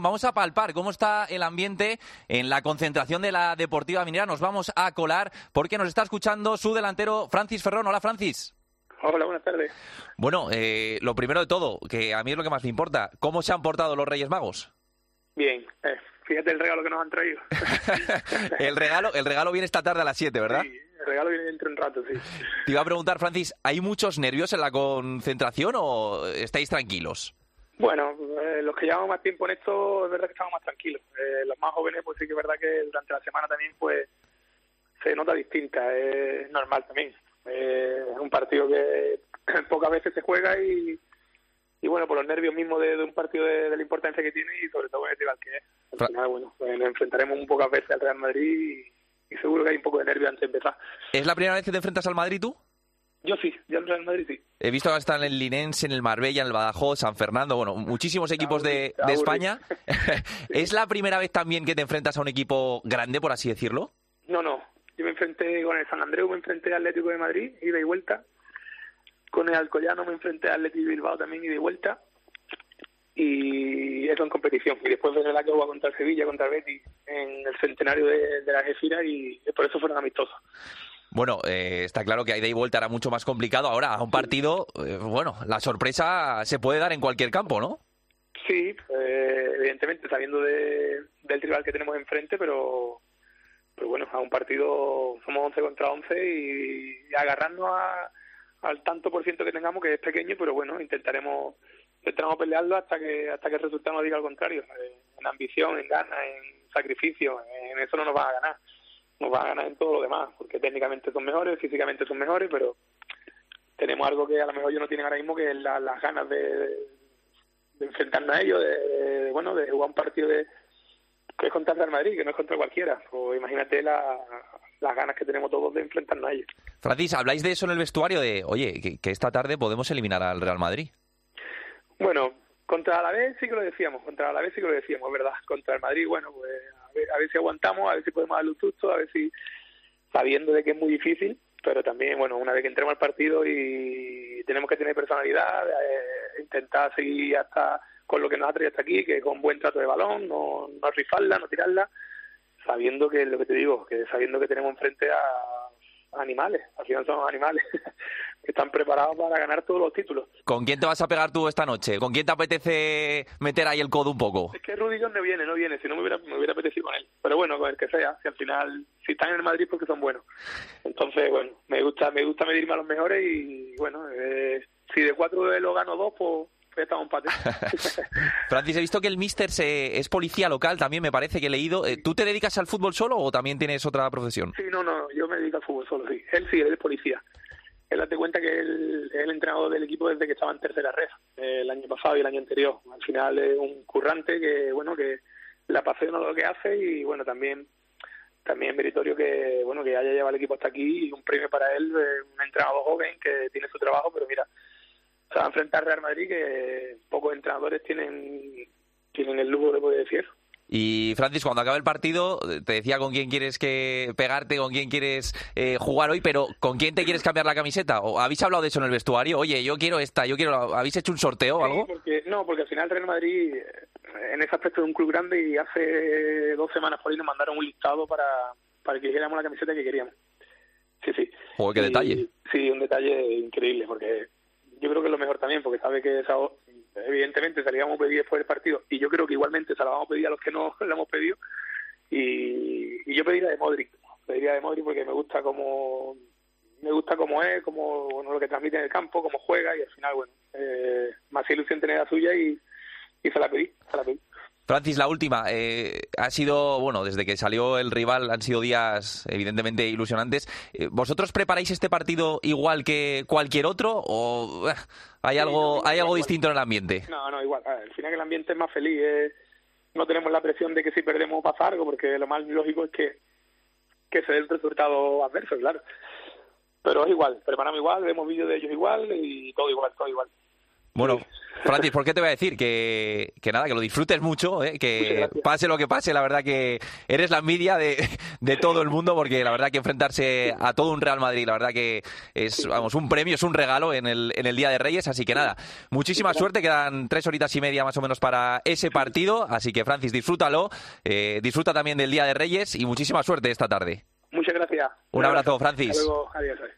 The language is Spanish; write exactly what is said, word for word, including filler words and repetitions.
Vamos a palpar cómo está el ambiente en la concentración de la Deportiva Minera. Nos vamos a colar porque nos está escuchando su delantero Francis Ferrón. Hola, Francis. Hola, buenas tardes. Bueno, eh, lo primero de todo, que a mí es lo que más me importa, ¿cómo se han portado los Reyes Magos? Bien, eh, fíjate el regalo que nos han traído. el regalo el regalo viene esta tarde a las siete, ¿verdad? Sí, el regalo viene dentro de un rato, sí. Te iba a preguntar, Francis, ¿hay muchos nervios en la concentración o estáis tranquilos? Bueno, eh, los que llevamos más tiempo en esto, es verdad que estamos más tranquilos. Eh, los más jóvenes, pues sí que es verdad que durante la semana también pues se nota distinta, es normal también. Eh, es un partido que pocas veces se juega y, y bueno, por los nervios mismos de, de un partido de, de la importancia que tiene y sobre todo en el rival que es. Al final, bueno, pues nos enfrentaremos un pocas veces al Real Madrid y, y seguro que hay un poco de nervio antes de empezar. ¿Es la primera vez que te enfrentas al Madrid tú? Yo sí, yo al Real Madrid sí. He visto que están en el Linense, en el Marbella, en el Badajoz, San Fernando, bueno, muchísimos equipos de, de España. ¿Es la primera vez también que te enfrentas a un equipo grande, por así decirlo? No, no. Yo me enfrenté con el San Andreu, me enfrenté al Atlético de Madrid, ida y vuelta. Con el Alcoyano me enfrenté al Atlético de Bilbao también, ida y vuelta. Y eso en competición. Y después de la que jugaba contra el Sevilla, contra el Betis, en el centenario de, de la Algeciras, y por eso fueron amistosos. Bueno, eh, está claro que a ida y vuelta era mucho más complicado. Ahora, a un partido, eh, bueno, la sorpresa se puede dar en cualquier campo, ¿no? Sí, eh, evidentemente, sabiendo de, del rival que tenemos enfrente, pero, pero bueno, a un partido somos once contra once y, y agarrarnos a, al tanto por ciento que tengamos, que es pequeño, pero bueno, intentaremos intentaremos pelearlo hasta que hasta que el resultado nos diga lo contrario. Eh, en ambición, en ganas, en sacrificio, en eso no nos van a ganar. Nos van a ganar en todo lo demás, porque técnicamente son mejores, físicamente son mejores, pero tenemos algo que a lo mejor ellos no tienen ahora mismo, que es la, las ganas de, de, de enfrentarnos a ellos, de, de, bueno, de jugar un partido de, que es contra el Real Madrid, que no es contra cualquiera. Pues imagínate la, las ganas que tenemos todos de enfrentarnos a ellos. Francis, ¿habláis de eso en el vestuario? De, oye, que, que esta tarde podemos eliminar al Real Madrid. Bueno, contra el Alavés sí que lo decíamos, contra el Alavés sí que lo decíamos, es verdad. Contra el Madrid, bueno, pues a ver, a ver si aguantamos, a ver si podemos darle un susto, a ver si, sabiendo de que es muy difícil, pero también, bueno, una vez que entremos al partido y tenemos que tener personalidad, eh, intentar seguir hasta con lo que nos ha traído hasta aquí, que con buen trato de balón, no, no rifarla, no tirarla, sabiendo que, lo que te digo, que sabiendo que tenemos enfrente a animales, al final son animales que están preparados para ganar todos los títulos. ¿Con quién te vas a pegar tú esta noche? ¿Con quién te apetece meter ahí el codo un poco? Es que Rudiger no viene, no viene, si no me hubiera, me hubiera apetecido con él. Pero bueno, con el que sea, si al final, si están en el Madrid porque son buenos. Entonces, bueno, me gusta me gusta medirme a los mejores y bueno, eh, si de cuatro lo gano dos, pues ya estamos empate. Francis, he visto que el míster se, es policía local, también me parece que he leído. ¿Tú te dedicas al fútbol solo o también tienes otra profesión? Sí, no, no, yo me dedico al fútbol solo, sí. Él sí, él es policía. Él, date cuenta que él es el entrenador del equipo desde que estaba en tercera red, eh, el año pasado y el año anterior. Al final es un currante que, bueno, que le apasiona lo que hace y, bueno, también también meritorio que, bueno, que haya llevado el equipo hasta aquí y un premio para él, eh, un entrenador joven que tiene su trabajo, pero mira, se va a enfrentar al Real Madrid, que pocos entrenadores tienen tienen el lujo de poder decir eso. Y Francis, cuando acabe el partido, te decía con quién quieres que pegarte, con quién quieres eh, jugar hoy, pero ¿con quién te quieres cambiar la camiseta? ¿O habéis hablado de eso en el vestuario? Oye, yo quiero esta, yo quiero... ¿Habéis hecho un sorteo o algo? Sí, porque, no, porque al final el Real Madrid, en ese aspecto, es un club grande y hace dos semanas por ahí nos mandaron un listado para, para que eligiéramos la camiseta que queríamos. Sí, sí. Joder, qué y, detalle. Sí, un detalle increíble, porque yo creo que es lo mejor también, porque sabe que esa, evidentemente se la íbamos a pedir después del partido, y yo creo que igualmente se la vamos a pedir a los que no la hemos pedido, y, y yo pediría de Modric, pediría de Modric porque me gusta como me gusta cómo es, como, bueno, lo que transmite en el campo, cómo juega, y al final, bueno, eh, más ilusión tener la suya y, y se la pedí, se la pedí. Francis, la última. Eh, ha sido, bueno, desde que salió el rival han sido días evidentemente ilusionantes. Eh, ¿Vosotros preparáis este partido igual que cualquier otro o eh, hay sí, algo no, hay igual, algo igual. distinto en el ambiente? No, no, igual. A ver, al final el ambiente es más feliz. Eh, no tenemos la presión de que si perdemos pasa algo, porque lo más lógico es que, que se dé el resultado adverso, claro. Pero es igual, preparamos igual, vemos vídeos de ellos igual y todo igual, todo igual. Bueno, Francis, ¿por qué te voy a decir? Que, que nada, que lo disfrutes mucho, ¿eh? Que pase lo que pase, la verdad que eres la envidia de, de todo el mundo, porque la verdad que enfrentarse a todo un Real Madrid, la verdad que es, vamos, un premio, es un regalo en el, en el Día de Reyes, así que nada, muchísima suerte, quedan tres horitas y media más o menos para ese partido, así que Francis, disfrútalo, eh, disfruta también del Día de Reyes y muchísima suerte esta tarde. Muchas gracias. Un abrazo, Francis. Hasta luego, adiós.